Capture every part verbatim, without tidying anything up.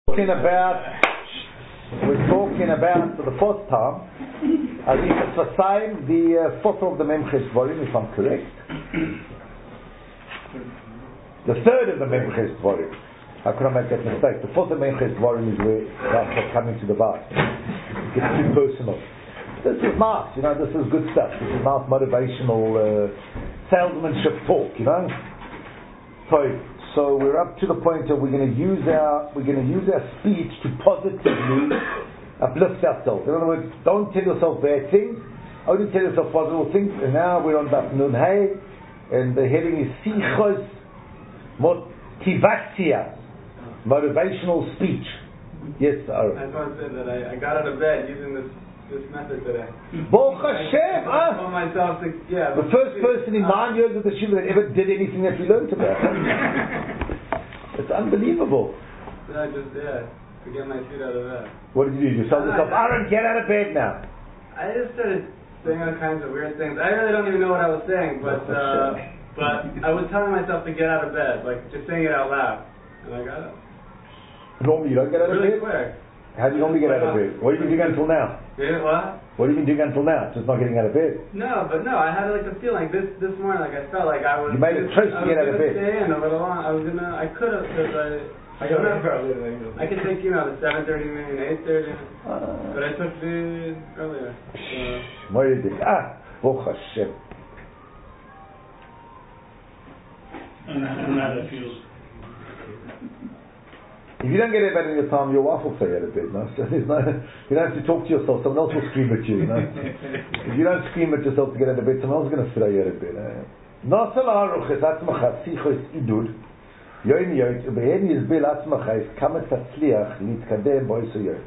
Talking about, we're talking about for the fourth time, Arichas Vasayim, the uh, fourth of the Memches Dvorim, if I'm correct. The third of the Memches Dvorim. How could I make that mistake? The fourth of Memches Dvorim is where that's coming to the bar. It gets too personal. This is nice, you know. This is good stuff. This is nice motivational uh, salesmanship talk, you know. So. So we're up to the point of we're going to use our we're going to use our speech to positively uplift ourselves. In other words, don't tell yourself bad things, only tell yourself positive things. And now we're on Daf Nun Hey, and the heading is Sichos Motivatia, motivational speech. Yes, Aaron. I just want to say that I, I got out of bed using this this method today. Baruch Hashem! I told myself to, yeah. The first person in nine years of the Shiva that ever did anything that we learned about. It's unbelievable. I just, yeah, to get my feet out of bed. What did you do? You told yourself, Aaron, get out of bed now. I just started saying all kinds of weird things. I really don't even know what I was saying, but uh, but I was telling myself to get out of bed, like just saying it out loud. And I got up. Normally you don't get out of really bed? Really quick. How do you normally get out of bed? What have you been doing until now? Yeah, what? What have you been doing until now? Just not getting out of bed? No, but no, I had like the feeling this this morning, like I felt like I was. You made a choice to get out of bed. Stay in a little long. I was gonna. I could have because I. I don't know. I could take you know the seven thirty million, eight thirty, uh, but I took the earlier. What did you do? Ah, Baruch Hashem. And how that feels. If you don't get out of bed in your time, your wife will say out of bed. No? So there's no, you don't have to talk to yourself. Someone else will scream at you. You know? If you don't scream at yourself to get out of bed, someone else is going to throw you out of bed. Nasal haruches atzmacha sichos idud yoim yoit ubehen yizbil atzmacha is kamet tatzliach litkadem boiso yoim.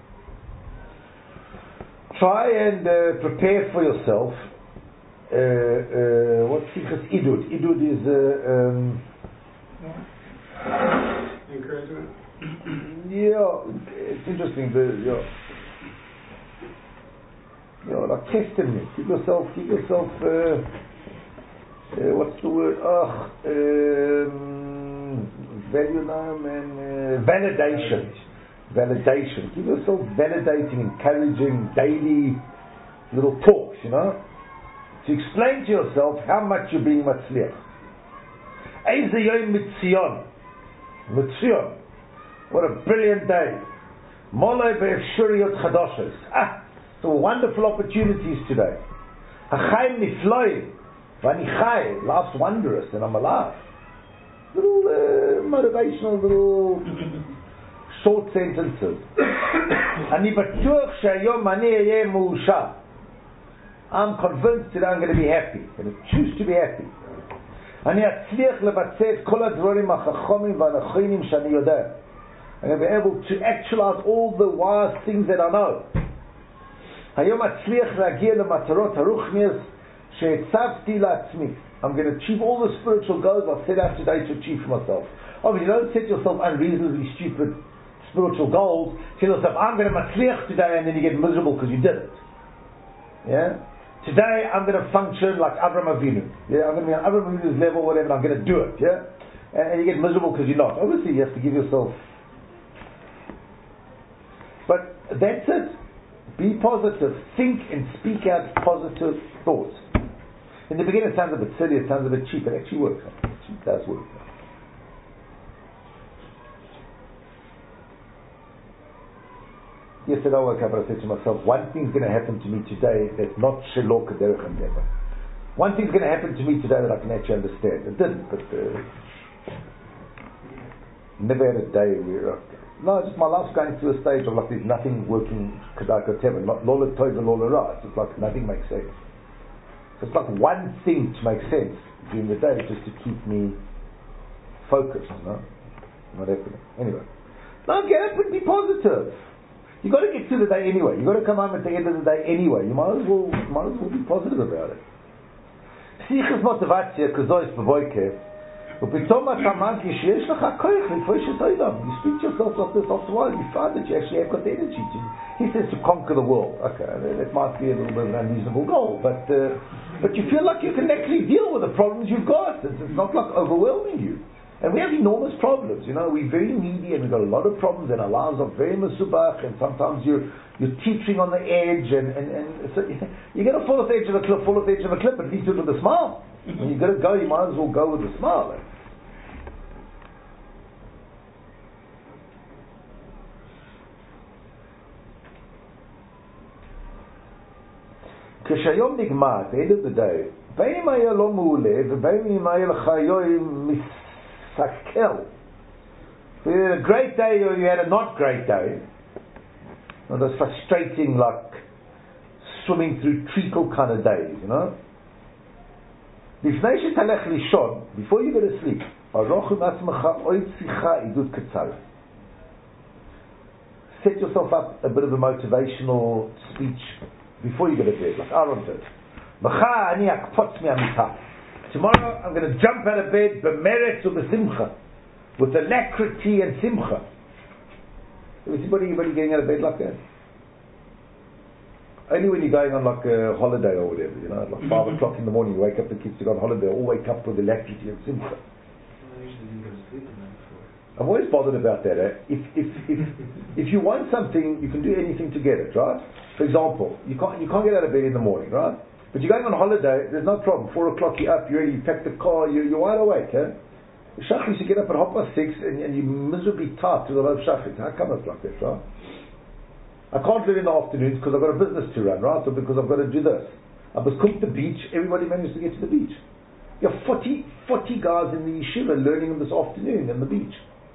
Try and uh, prepare for yourself. Uh, uh, what sichos idud? Idud is uh, um, encouragement. Yeah, it's interesting. The yeah, you know, like testimony. Give yourself, give yourself. Uh, uh, what's the word? Ugh, um, value now and uh, validation. Validation. Give yourself validating, encouraging, daily little talks. You know, to explain to yourself how much you're being matzliach. Eize yom mitzion. Mitzion. What a brilliant day. Molay be'efshuriyot chadoshes. Ah, some wonderful opportunities today. Hachayim nifloim. Vani chay. Life's wondrous and I'm alive. Little uh, motivational, little short sentences. Ani batuach shayom ani eyeh mu'usha. I'm convinced that I'm going to be happy. I'm going to choose to be happy. אני אצליח לבצע את כל הדברים החכמים והנכונים שאני יודע. I'm going to be able to actualize all the wise things that I know. היום אצליח להגיע למטרות הרוחניות שהצבתי לעצמי. I'm going to achieve all the spiritual goals I set out today to achieve for myself. Obviously, don't set yourself unreasonably stupid spiritual goals. Tell yourself, I'm going to matzliach today, and then you get miserable because you did it. Yeah? Today I'm going to function like Avraham Avinu. Yeah, I'm going to be on Avraham Avinu's level, whatever, and I'm going to do it. Yeah, and, and you get miserable because you're not. Obviously, you have to give yourself. But that's it. Be positive. Think and speak out positive thoughts. In the beginning, it sounds a bit silly. It sounds a bit cheap. It actually works. It does work. Yesterday I woke up and I said to myself, one thing's going to happen to me today that's not Shelo K'derech HaTeva. One thing's going to happen to me today that I can actually understand. It didn't, but uh, never had a day where, uh, no, just my life's going through a stage of like there's nothing working K'derech HaTeva, not Lola Tova, Lola Ra. It's like nothing makes sense. So it's like one thing to make sense during the day just to keep me focused, you know? Not happening. Anyway. Now get up and be positive. You got to get through the day anyway. You got to come home at the end of the day anyway. You might as well, might as well be positive about it. Sichos motivatia kazois b'boiker. Upitoma tamag yishesh lecha koich l'tvoishes olam. You speak to yourself like this after a while, you find that you actually have got the energy to. He says to conquer the world. Okay, that might be a little bit of an unreasonable goal, but uh, but you feel like you can actually deal with the problems you've got. It's, it's not like overwhelming you. And we have enormous problems, you know, we're very needy and we've got a lot of problems and our lives are very masubach and sometimes you're, you're teetering on the edge and, and, and so you're going to fall off the edge of a cliff, fall off the edge of a cliff, but at least do it with a smile. When you're going to go, you might as well go with a smile. Like. K'shayom nigmar, at the end of the day, ve'im haya lo mu'uleh, ve'im haya l'chayoim mis Sakel. So you had a great day or you had a not great day. One of those frustrating, like swimming through treacle kind of days, you know. Before you go to sleep, set yourself up a bit of a motivational speech before you go to bed, like Aaron did. Tomorrow I'm going to jump out of bed b'meretz or b'simcha, with alacrity and simcha. Is anybody, anybody getting out of bed like that? Only when you're going on like a holiday or whatever, you know, like five o'clock in the morning, you wake up the kids to go on holiday, all wake up with alacrity and simcha. I usually didn't go to sleep the night before. I'm always bothered about that. Eh? If if if if you want something, you can do anything to get it, right? For example, you can't you can't get out of bed in the morning, right? But you're going on holiday, there's no problem. Four o'clock, you're up, you're ready, you pack the car, you're, you're wide awake, eh? Shachris, you get up at half past six and, and you're miserably tired to the low shachris. How come it's like that, right? I can't live in the afternoons because I've got a business to run, right? Or because I've got to do this. I must come to the beach, everybody managed to get to the beach. You have forty, forty guys in the yeshiva learning on this afternoon on the beach.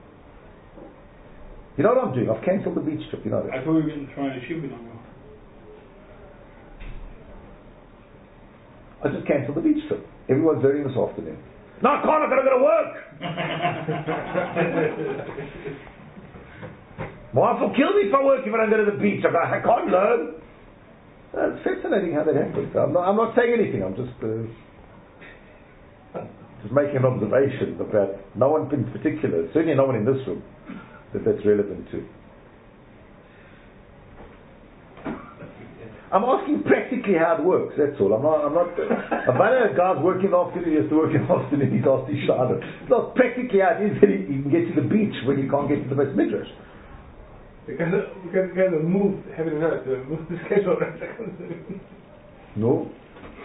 You know what I'm doing? I've cancelled the beach trip, you know that. I thought we were going to try a shiva now. I just cancelled the beach trip. Everyone's learning this afternoon. No, I can't, I've got to go to work! My wife will kill me if I work if I don't go to the beach. I, go, I can't learn. Uh, it's fascinating how that happens. I'm not, I'm not saying anything, I'm just uh, just making an observation about no one in particular, certainly no one in this room, that that's relevant to. I'm asking practically how it works, that's all. I'm not, I'm not, if I know a guy's working in the afternoon, he has to work in the afternoon, he's asked his shada. It's not practically how it is that he, he can get to the beach when he can't get to the best midrash. Because because you guys have moved, haven't heard, to move the schedule. No.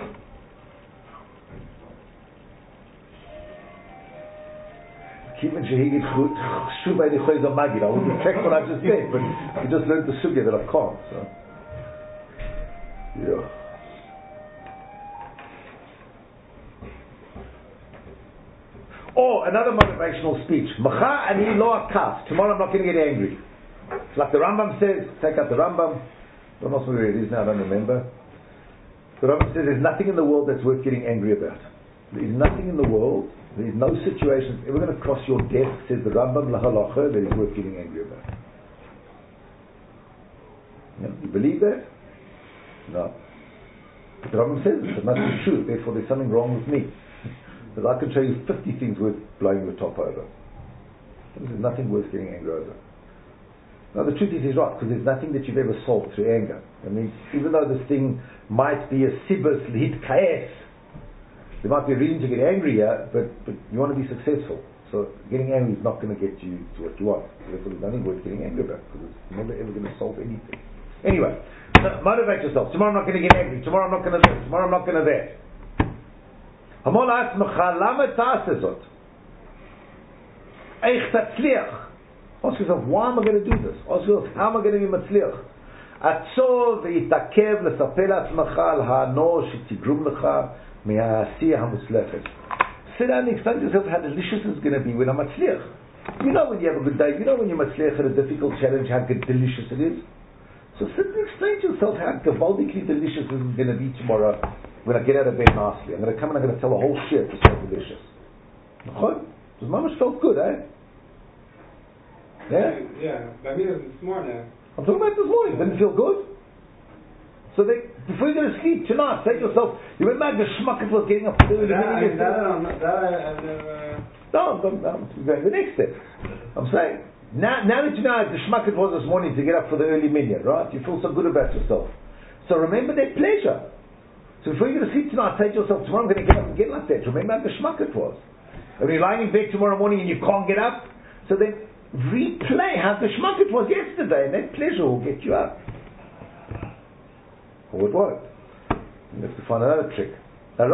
Kiven shehigit shuv by the choyz magid. I wouldn't check what I just said, but you just learned the sugya that I can't. So. Yeah. Or another motivational speech. Macha ani lo akas. Tomorrow I'm not going to get angry. It's like the Rambam says. Take out the Rambam. I don't know where it is now. I don't remember. The Rambam says there's nothing in the world that's worth getting angry about. There is nothing in the world. There is no situation that's ever going to cross your desk, says the Rambam lahalacha, that is worth getting angry about. Yeah, you believe that? No. But the Rambam says it must be true, therefore there's something wrong with me. Because I can show you fifty things worth blowing the top over. There's nothing worth getting angry over. Now the truth is he's right, because there's nothing that you've ever solved through anger. I mean, even though this thing might be a sibus lihit kaes, there might be a reason to get angry here, but, but you want to be successful. So getting angry is not going to get you to what you want. Therefore there's nothing worth getting angry about, because it's never ever going to solve anything. Anyway, so motivate yourself. Tomorrow I'm not going to get angry. Tomorrow I'm not going to this. Tomorrow I'm not going to that. Ask yourself, why am I going to do this? Ask yourself, how am I going to be matzliach? עצור והתעכב לספר לעצמך על הענו שתגרום לך מהעשייה המוצלחת. Sit down and explain to yourself how delicious it's going to be when I'm matzliach. You know when you have a good day, you know when you're matzliach at a difficult challenge, how good, delicious it is. So sit and explain to yourself how gewaldigly delicious it is going to be tomorrow when I get out of bed nicely. I'm going to come and I'm going to tell the whole shit it's so delicious. Because mamash felt good, eh? Yeah? Yeah, but I mean this morning. I'm talking about this morning. Didn't feel good? So they, before you go to sleep tonight, say to yourself, you remember the schmuck it was getting up to the minute? That I don't know. That I've never... No, I'm, I'm going the next step. I'm saying, now, now that you know how the schmuck it was this morning to get up for the early minyan, right? You feel so good about yourself. So remember that pleasure. So before you go to sleep tonight, say to yourself, tomorrow I'm going to get up and get like that. Remember how the schmuck it was. And you're lying in bed tomorrow morning and you can't get up, so then replay how the schmuck it was yesterday, and that pleasure will get you up. Or it won't. You have to find another trick. Have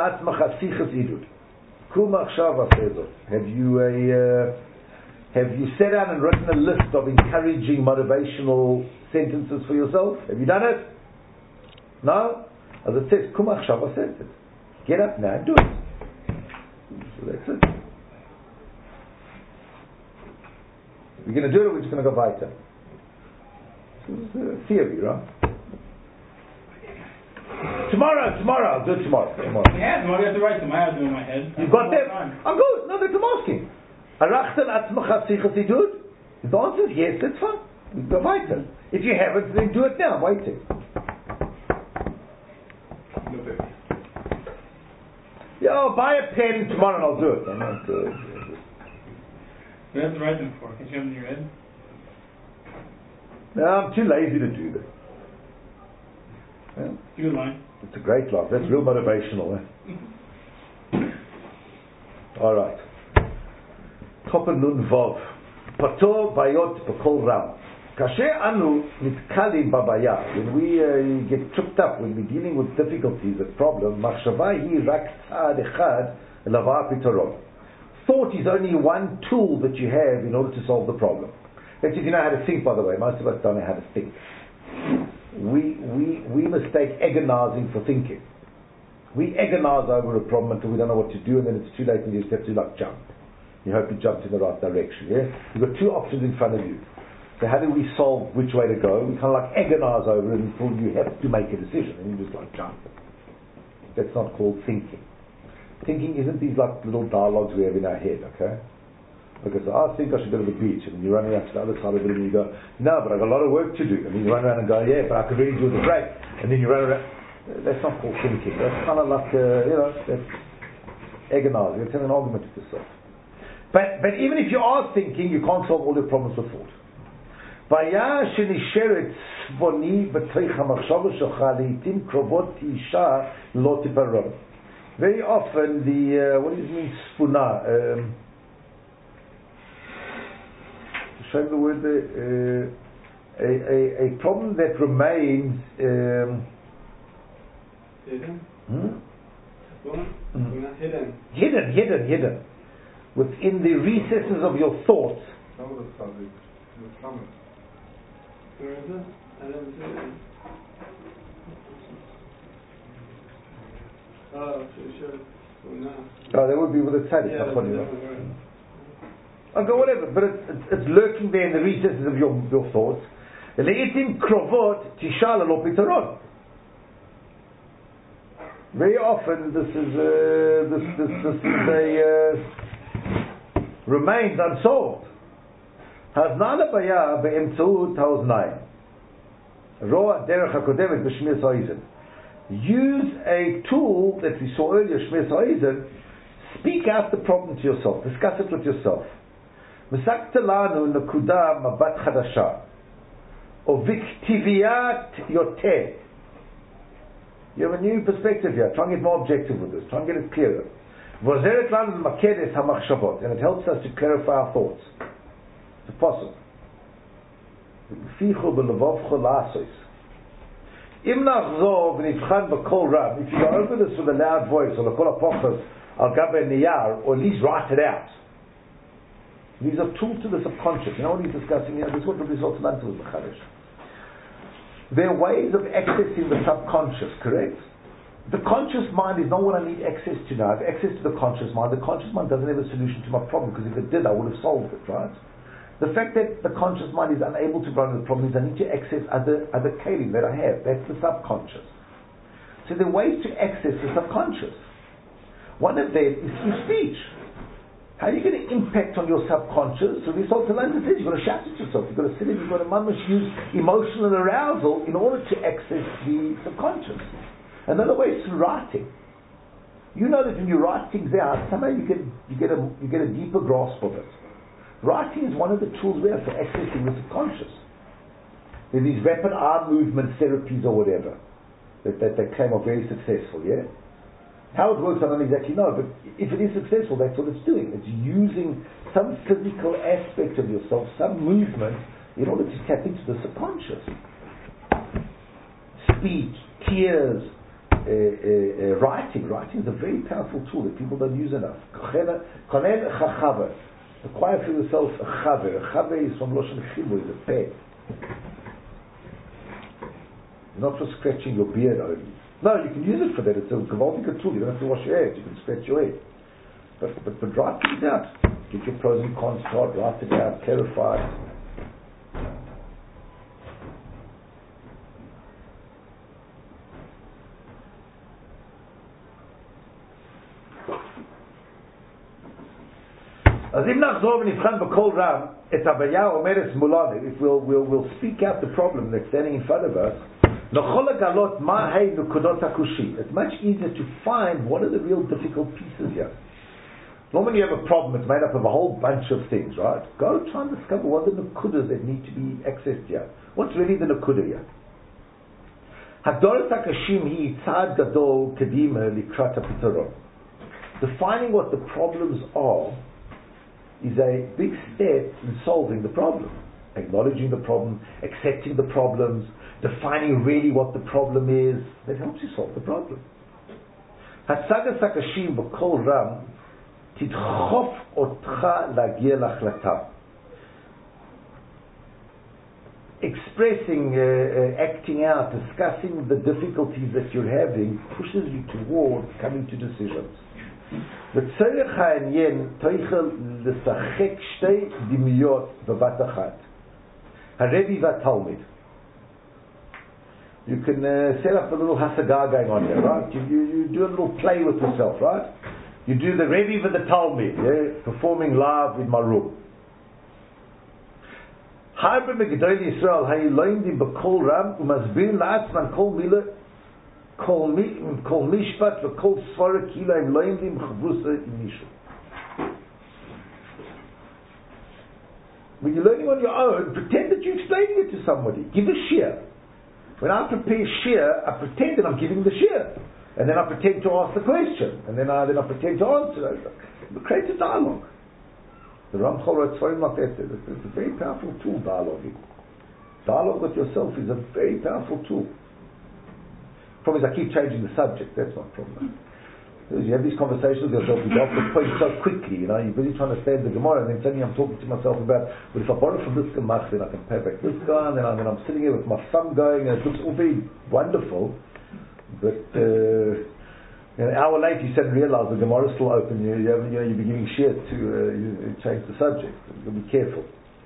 you a uh, have you sat down and written a list of encouraging motivational sentences for yourself? Have you done it? No? As it says, Kum achshava says it. Get up now and do it. So that's it. We're going to do it, or we're just going to go weiter. This is a theory, right? Tomorrow, tomorrow, I'll do it tomorrow. tomorrow. Yeah, why do you have to write them? I have them in my head. You've got them? I'm good. No, that's what I'm asking. Arachtel atzmacha sichas idud? If the answer is yes, that's fine. We go weiter. If you haven't, then do it now. I'm waiting. Yeah, I'll buy a pen tomorrow and I'll do it. I'm not, uh, What do you have to write them for? Can you have them in your head? no, I'm too lazy to do that. Yeah. It's a good line. It's a great line. That's real motivational. Eh? Alright. Toper nun vov. Pator bayot b'kol ram. Kasher anu nitkalim babaya. When we uh, get tripped up, when we're dealing with difficulties, a problem, machshava hi rak tzad echad lava pitaron. Thought is only one tool that you have in order to solve the problem. That's if you know how to think, by the way. Most of us don't know how to think. We, we, we mistake agonizing for thinking. We agonize over a problem until we don't know what to do, and then it's too late and you just have to like jump. You hope you jumped in the right direction. Yeah? You've got two options in front of you. So how do we solve which way to go? We kind of like agonize over it until you have to make a decision, and you just like jump. That's not called thinking. Thinking isn't these like little dialogues we have in our head, okay? Because I think I should go to the beach, and then you run around to the other side of it and you go, no, but I've got a lot of work to do. And then you run around and go, yeah, but I could really do the break. And then you run around. That's not called thinking. That's kind of like, uh, you know, that's agonizing. It's having an argument with yourself. But, but even if you are thinking, you can't solve all your problems with thought. Very often the, uh, what does it mean, spuna? Um, show me the word there. Uh, a, a, a problem that remains um, hidden? Hmm? Mm. Hidden. Hidden, hidden, hidden. Within the recesses of your thoughts. Where is it? I didn't see it. Oh, sure. Oh, that would be with a tzaddik. Yeah, that's a different word. Okay, whatever, but it's, it's, it's lurking there in the recesses of your, your thoughts. Very often, this is uh, this this this is a uh, remains unsolved. Haznana baya be'emtzuut haoznaim. Roa derech hakodemet b'shmiras ha'ozen. Use a tool that we saw earlier, shmiras ha'ozen. Speak out the problem to yourself. Discuss it with yourself. V'sakta lanu nekuda mabat chadasha. Or viktiviat yoteh. You have a new perspective here. Try and get more objective with this. Try and get it clearer. V'ozeret lanu makedes hamachshavot. And it helps us to clarify our thoughts. It's possible. If you go over this with a loud voice, or or at least write it out. These are tools to the subconscious. You know what he's discussing here? This is what Rabbi Yisrael Salanter was mechadish. There are ways of accessing the subconscious, correct? The conscious mind is not what I need access to now. I have access to the conscious mind. The conscious mind doesn't have a solution to my problem, because if it did, I would have solved it, right? The fact that the conscious mind is unable to run the problem is I need to access other other kelim that I have. That's the subconscious. So there are ways to access the subconscious. One of them is through speech. How are you going to impact on your subconscious? So this also says you've got to shout at yourself. You've got to sit in, you've got to mamish use emotional arousal in order to access the subconscious. Another way is through writing. You know that when you write things out, somehow you get you get a you get a deeper grasp of it. Writing is one of the tools we have for accessing the subconscious. There are these rapid eye movement therapies or whatever that, that they claim are very successful, yeah? How it works, I don't exactly know, but if it is successful, that's what it's doing. It's using some physical aspect of yourself, some movement, in order to tap into the subconscious. Speech, tears, uh, uh, uh, writing. Writing is a very powerful tool that people don't use enough. Acquire for yourself a chaver. A chaver is from Loshen Chivu, is a pen. Not for scratching your beard only. No, you can use it for that. It's a gewaltige tool. You don't have to wash your hair. You can scratch your hair. But, but, but write things out. Get your pros and cons chart, write it out, clarify it. As im nachzor v'nivchan b'kol ram et Abaya omeres mulane, if we'll, we'll, we'll speak out the problem that's standing in front of us, it's much easier to find what are the real difficult pieces here. Normally you have a problem, it's made up of a whole bunch of things, right? Go try and discover what are the nakudas that need to be accessed here. What's really the nakuda here? Defining what the problems are is a big step in solving the problem. Acknowledging the problem, accepting the problems, defining really what the problem is, that helps you solve the problem. Hatzagas hakashim b'kol ram tidchof otcha lagia lachlata. Expressing, uh, uh, acting out, discussing the difficulties that you're having pushes you towards coming to decisions. V'tzorech ha'anyen toichel l'sachek shtei dimiyot b'vat achat. Harevi v'talmid. You can uh, set up a little hasaga going on here, right? You, you, you do a little play with yourself, right? You do the Rebbe with the Talmud, yeah? Performing live in my room. Harbe megdol Yisrael hayiloindim b'kol ram umasbir la'atzman kol mila kol mi kol mishpat v'kol svara kila im loindim chavrusa inishu. When you're learning on your own, pretend that you're explaining it to somebody. Give a shiur. When I prepare shiur, I pretend that I'm giving the shiur, and then I pretend to ask the question, and then I then I pretend to answer. Create a dialogue. The Ramchal wrote Tzvarim like that. It's a very powerful tool, dialoguing. Dialogue with yourself is a very powerful tool. Problem is I keep changing the subject. That's my problem. You have these conversations with yourself, you get off the point so quickly, you know, you're busy trying to stand the Gemara, and then suddenly I'm talking to myself about, well, if I borrow from this Gemach, then I can pay back this guy, and then, I, then I'm sitting here with my thumb going, and it looks all very wonderful, but uh, an hour later you suddenly realize the Gemara is still open, you, you, have, you know, you're beginning shit to uh, you, you change the subject. You've got to be careful.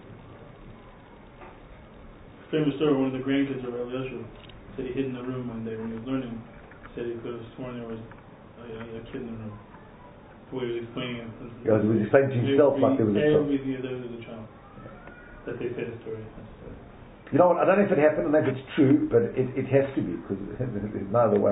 Famous story, one of the grandkids of Rabbi Yeshua said he hid in the room one day when he was learning, said he could have sworn there was a kid in the room. The way he was explaining it. Yeah, he was explaining to himself like there was a child. Everything there was a child. That they said a story. You know what, I don't know if it happened or if it's true, but it, it has to be, because there's no other way.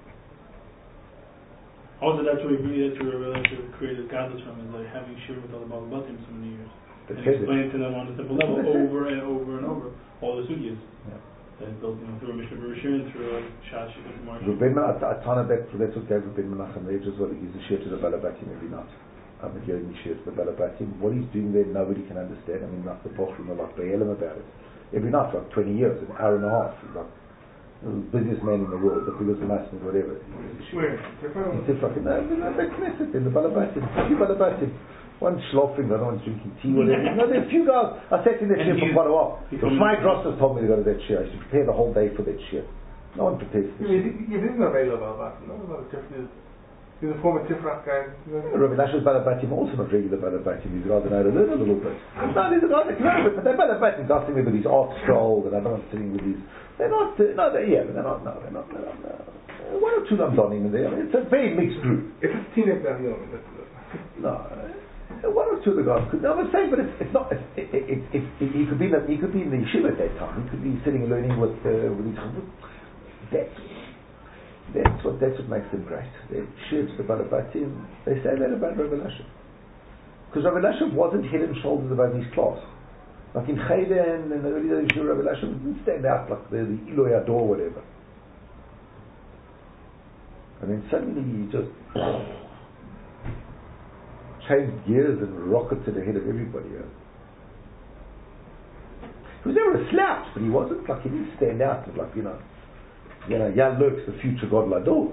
Also, that's where he really that's where he created godless from, is like having shiur with all the Baba Batim so many years. And explain to them on a simple level over and over and over all the sugyas. Yeah. And built, you know, through a Mishnah Berurah and through a Shas Shikut Gemara. Rabbeinu, a ton of that, that's what gave Rabbeinu Menachem the age as well. He gives a shiur to the Balabatim every night. I'm giving a shiur to the Balabatim. What he's doing there, nobody can understand. I mean, like the Bochrim are like Be'elim about it. Every night, for like twenty years, an hour and a half. He's like the busiest man in the world, the biggest mason, whatever. Where? In Tifrak. No, no, the Knesset, in the Balabatim. A few Balabatim. One's schloffing, the other one's drinking tea, whatever. No, there are a few guys. I sat in that shiur for quite a while. So my Grosses told me to go to that shiur. I should prepare the whole day for that shiur. No one prepares for that shiur. You think not regular Balabatim, no? He's a former Tifrak guy. Rabbi Nash's Balabatim also not regular Balabatim. He's rather know to learn a little bit. No, these are guys that can learn a bit, but they're Balabatim. Guys sitting with these art scrolls, and other ones sitting with these. They're not, uh, no, they're, yeah, but they're not, no, they're not, they're not, no. One or two Lamdonim in there. I mean, it's a very mixed group. It's a teenage Lamdonim. No. One or two of the guys could. I was saying, but it's, it's not. It, it, it, it, it, he could be in the, he could be in the yeshiva at that time. He could be sitting and learning with uh, with his. That's that's what that's what makes them great. They shiur to the Balabatim. They say that about Rabbi Lashem, because Rabbi Lashem wasn't head and shoulders above his class. Like in Cheder and in the early days of Rabbi Lashem didn't stand out like the, the Eloi Ador or whatever. And then suddenly he just changed gears and rocketed ahead of everybody. Yeah? He was never a slouch, but he wasn't like, he didn't stand out as like, you know, you know, yeah, lurks the future God Lador.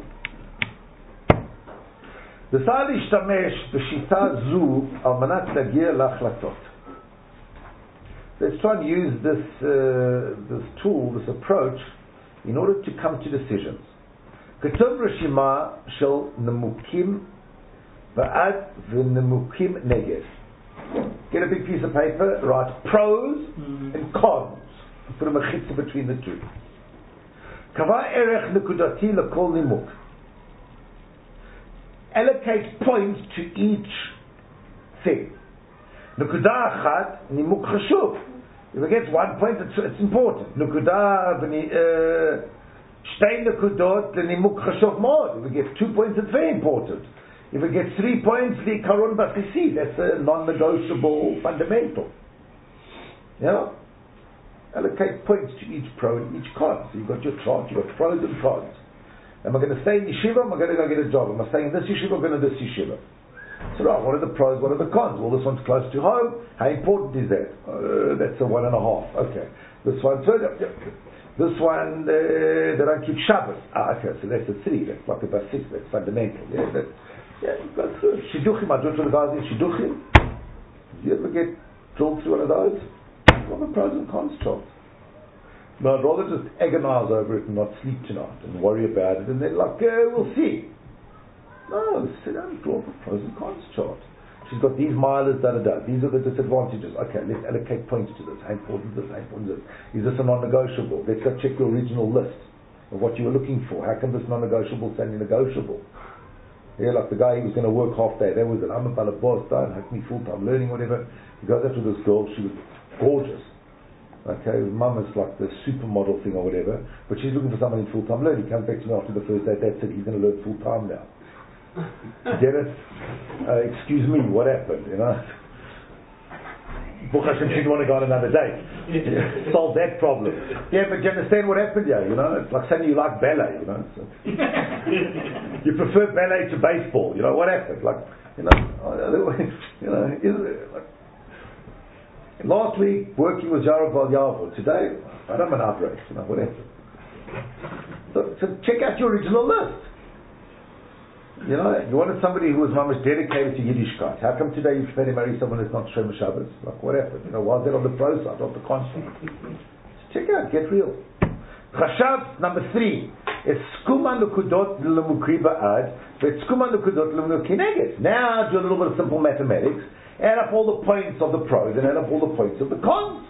Decide להשתמש בשיטה זו על מנת להגיע להחלטות. Let's try and use this uh, this tool, this approach, in order to come to decisions. כתוב רשימה של נימוקים ועד ונימוקים נגד. Get a big piece of paper, write pros mm. and cons, and put a mechitza between the two. קבע ערך נקודתי לכל נימוק. Allocate points to each thing. נקודה אחת, נימוק חשוב. If it gets one point, it's, it's important. נקודה, שתי נקודות לנימוק חשוב מאוד. If it gets two points, it's very important. If it gets three points, the karon basisi, that's a non-negotiable fundamental. You know? Allocate points to each pro and each con. So you've got your chart, you've got pros and cons. Am I going to stay in yeshiva? Am I going to go get a job? Am I staying in this yeshiva? Am I going to this yeshiva? So, right, what are the pros? What are the cons? Well, this one's close to home. How important is that? Uh, that's a one and a half. Okay. This one's further. This one, uh, they don't keep Shabbos. Ah, okay. So that's a three. That's like about six. That's fundamental. Yeah, that's, yeah, go through. Shidduchim. I do it for the guys in Shidduchim. Do you ever get drilled through one of those? What are the pros and cons charts? No, I'd rather just agonize over it and not sleep tonight and worry about it and then like, uh, we'll see. No, sit down and draw up a pros and cons chart. She's got these milers, da da da. These are the disadvantages. Okay, let's allocate points to this. How important is this? How important is this? Is this a non-negotiable? Let's go check your original list of what you were looking for. How can this non-negotiable suddenly negotiable? Yeah, like the guy who was going to work half day. That was it. I'm about a boss, don't have me full-time learning, whatever. He goes out to this girl. She was gorgeous. Okay, mum is like the supermodel thing or whatever, but she's looking for someone in full-time learning. He comes back to me after the first day, that's it, he's going to learn full-time now. Get it? Uh, excuse me, what happened, you know? Baruch Hashem, she didn't want to go on another date. Yeah, solve that problem. Yeah, but you understand what happened here, you know? It's like saying you like ballet, you know? So you prefer ballet to baseball, you know? What happened? Like, you know, you know, is it, like, last week, working with Yarav Yavo. Today, I'm an outrage, you know, whatever. So, so check out your original list. You know, you wanted somebody who was mamish dedicated to Yiddishkeit. How come today you prefer to marry someone who's not Shem Shabbos? Like, what happened? You know, why is that on the pro side, not the con side? Check out, get real. Chashav, number three, is skuma nukudot l'mukri ba'ad, but skuma nukudot l'mukri neged. Now, do a little bit of simple mathematics. Add up all the points of the pros and add up all the points of the cons.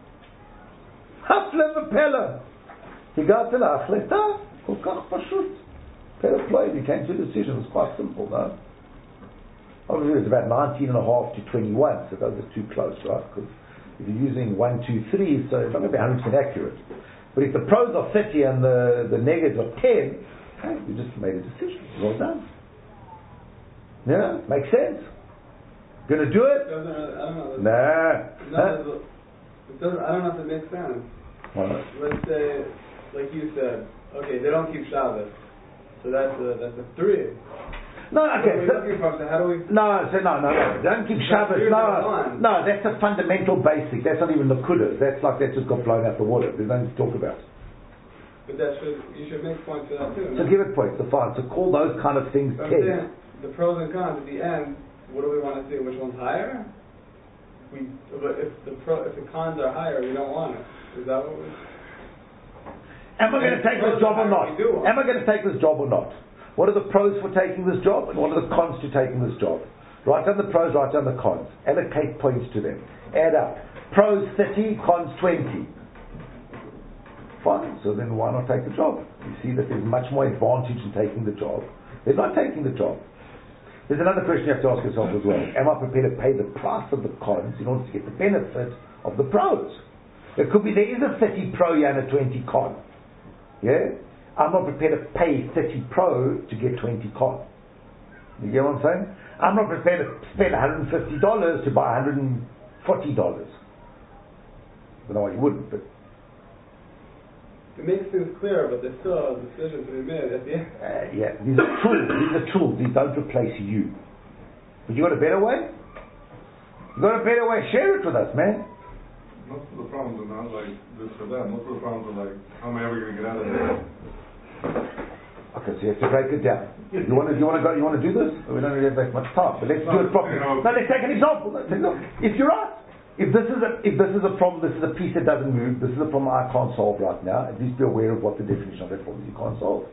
Hafle v'pela. He got to la achleta. Kol kach pashut. Pela played. He came to a decision. It was quite simple, no? Obviously, it's about nineteen and a half to twenty-one, so those are too close, right? Because if you're using one, two, three, so it's not going to be one hundred percent accurate. But if the pros are thirty and the, the negatives are ten, hey, you just made a decision. Well done. Yeah, makes sense. Gonna do it? it doesn't, I don't know. Nah. Huh? It doesn't, I don't know if it makes sense. What? Let's say, like you said, okay, they don't keep Shabbos, so that's a, that's a three. No, okay. So, from, so how do we? No, so no, no, no. Don't keep Shabbos. No, no, that's a fundamental basic. That's not even the kudas. That's like that just got blown out the water. There's nothing to talk about. But that should you should make points for that too. So no? Give it points. So fine. So call those kind of things ten. The pros and cons at the end. What do we want to see? Which one's higher? We, but if the pro, if the cons are higher, we don't want it. Is that what we? Am I going to take this job or not? Am I going to take this job or not? What are the pros for taking this job, and what are the cons to taking this job? Write down the pros, write down the cons. Allocate points to them. Add up. Pros thirty, cons twenty. Fine. So then why not take the job? You see that there's much more advantage in taking the job. They're not taking the job. There's another question you have to ask yourself as well. Am I prepared to pay the price of the cons in order to get the benefit of the pros? It could be there is a thirty pro and a twenty con. Yeah? I'm not prepared to pay thirty pro to get twenty con. You get what I'm saying? I'm not prepared to spend one hundred fifty dollars to buy one hundred forty dollars. I don't know why you wouldn't, but it makes things clearer, but there's still a decision to be made at the end. Uh, yeah, these are tools. These are tools. These don't replace you. But you got a better way? You got a better way? Share it with us, man. Most of the problems are not like this or that. Most of the problems are like, how am I ever going to get out of here? Okay, so you have to break it down. You want to, you want to go, you want to do this? We don't really have that much time, but let's do it properly. No, let's take an example. Let's take, look, if you're right, if this is a, if this is a problem, this is a piece that doesn't move. This is a problem I can't solve right now. At least be aware of what the definition of that problem is. You can't solve.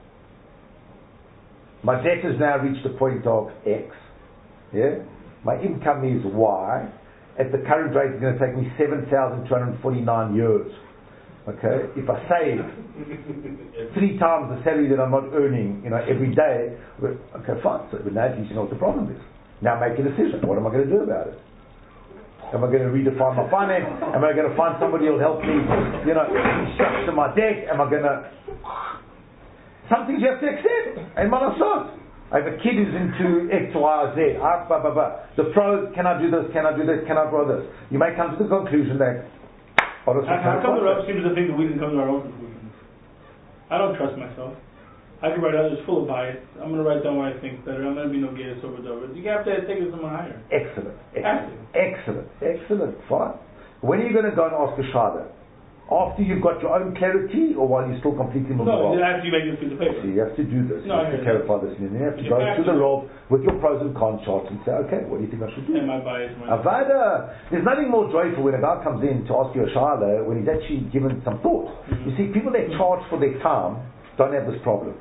My debt has now reached a point of X. Yeah, my income is Y. At the current rate, it's going to take me seven thousand two hundred forty-nine years. Okay, if I save three times the salary that I'm not earning, you know, every day, okay, fine. So now at least you know what the problem is. Now make a decision. What am I going to do about it? Am I going to redefine my finance? Am I going to find somebody who'll help me, you know, restructure my debt? Am I going to... Some things you have to accept. And manasot. I have a kid who's into X, Y, or Z. Ah, blah, blah, blah. The pros, can I do this? Can I do this? Can I draw this? You may come to the conclusion that... How, how come the Rav seems to think that we can come to our own conclusions? I don't trust myself. I can write out, it's full of bias. I'm going to write down what I think better. I'm going to be no gator over over. You have to take it somewhere higher. Excellent. Excellent. Excellent. Excellent. Fine. When are you going to go and ask a shahada? After you've got your own clarity, or while you're still completely moving No, on? after you make this piece of paper. So you have to do this. No, you have to clarify this. And then you have to you go have to the role with your pros and cons charts and say, okay, what do you think I should do? And my bias. My Avada. There's nothing more joyful when a guy comes in to ask you a shahada when he's actually given some thought. Mm-hmm. You see, people that charge for their time don't have this problem.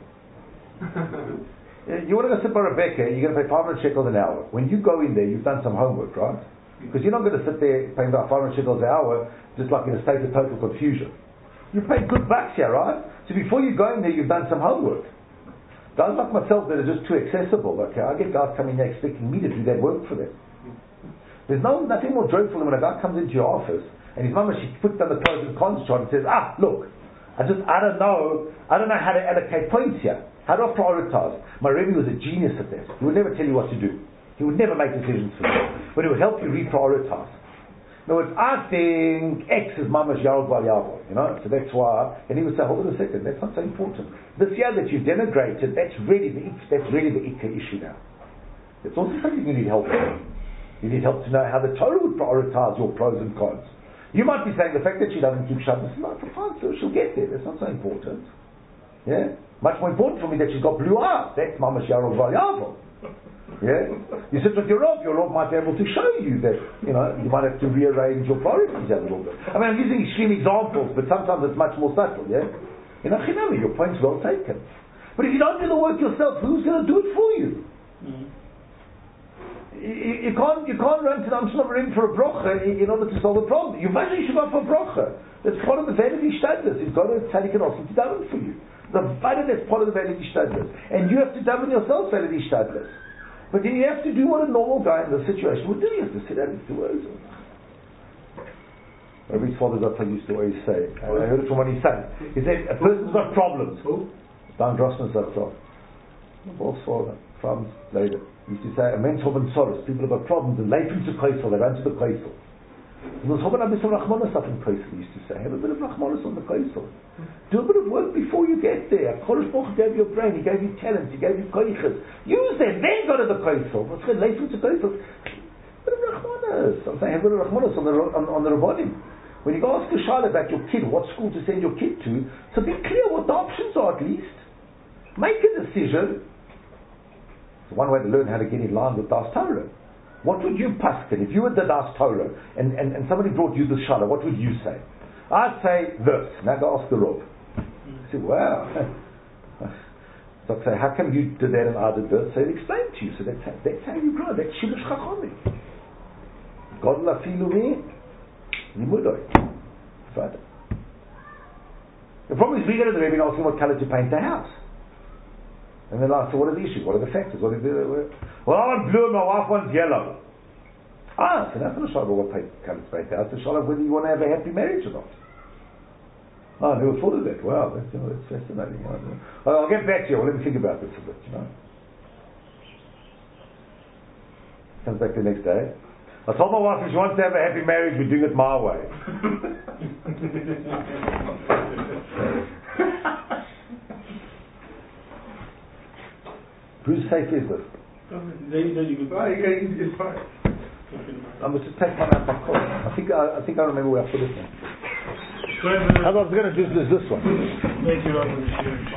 You want to go sit by Rebecca, you're going to pay five hundred shekels an hour. When you go in there, you've done some homework, right? Because you're not going to sit there paying about five hundred shekels an hour just like in a state of total confusion. You pay good bucks here, right? So before you go in there, you've done some homework. Guys like myself that are just too accessible, okay? I get guys coming there expecting me to do that work for them. There's no nothing more dreadful than when a guy comes into your office and his mama, she puts down the pros and cons chart and says, ah, look, I just, I don't know, I don't know how to allocate points here. How do I prioritize? My Rebbe was a genius at that. He would never tell you what to do. He would never make decisions for you. But he would help you reprioritize. In other words, I think X is Mamash Yarod Val Yavor, you know, so that's why, and he would say, hold on a second, that's not so important. This year that you've denigrated, that's really the that's really the Ikka issue now. It's also something you need help with. You need help to know how the Torah would prioritize your pros and cons. You might be saying the fact that she doesn't keep Shabbos, no, for fine, so she'll get there, that's not so important. Yeah? Much more important for me that she's got blue eyes. That's Mamash Yarov Val Yavor. Yeah? You sit with your Rav, your Rav might be able to show you that, you know, you might have to rearrange your priorities a little bit. I mean, I'm using extreme examples, but sometimes it's much more subtle, yeah? You know, Chinami, your point's well taken. But if you don't do the work yourself, who's going to do it for you? Mm-hmm. You, you can't you can't run to the Amshel Rim for a brocha in order to solve the problem. You must you should go for a brocha. That's part of the vanity status. You've got to tzadik and also to daven for you. The vanity that's part of the vanity status, and you have to daven yourself vanity status. But then you have to do what a normal guy in this situation would do. You have to sit down and do words. Every father that I used to always say. I heard it from what he said. He said a person's got problems. Who? Dan Grossman that's all. Both father problems later. He used to say, a man's hoben sorrows, people have got problems, and they come to Kaisel, they run to the Kaisel. He was hoben a bit of Rachmanis up in Kaisel, he used to say, have a bit of Rachmanis on the Kaisel. Do a bit of work before you get there. Kodesh Baruch gave you a brain, he gave you talents, he gave you koiches. Use them, then go to the Kaisel. What's good, lay to Kaisel. A bit of Rachmanis. I'm saying, have a bit of Rachmanis on the, on, on the Rabbanim. When you go ask a child about your kid, what school to send your kid to, so be clear what the options are at least. Make a decision. One way to learn how to get in line with Das Torah. What would you paskin? If you were the Das Torah and, and, and somebody brought you the Shala, what would you say? I'd say this. Now go ask the Rav. I say, wow. So I'd say, how come you did that and I did this? So he'd explain to you. So that's how, that's how you grow. That's Shibush Chachomim. God la filu mi limudoi. The problem is we go to the Rebbe and ask him what color to paint the house. And then I said, what are the issues? What are the factors? What are the, well, I want blue, my wife wants yellow. Ah, so that's not a shot about what color to paint the house. It's a shot of whether you want to have a happy marriage or not. Oh, I never thought of that. Wow, that's, you know, that's fascinating. You know. I'll get back to you. Well, let me think about this a bit, you know. Comes back the next day. I told my wife if she wants to have a happy marriage, we're doing it my way. Whose safe is this? They said you could buy it. It's fine. I must just take one out my car. I think I, I think I remember where I put it now. I was going to do this, this one. Thank you.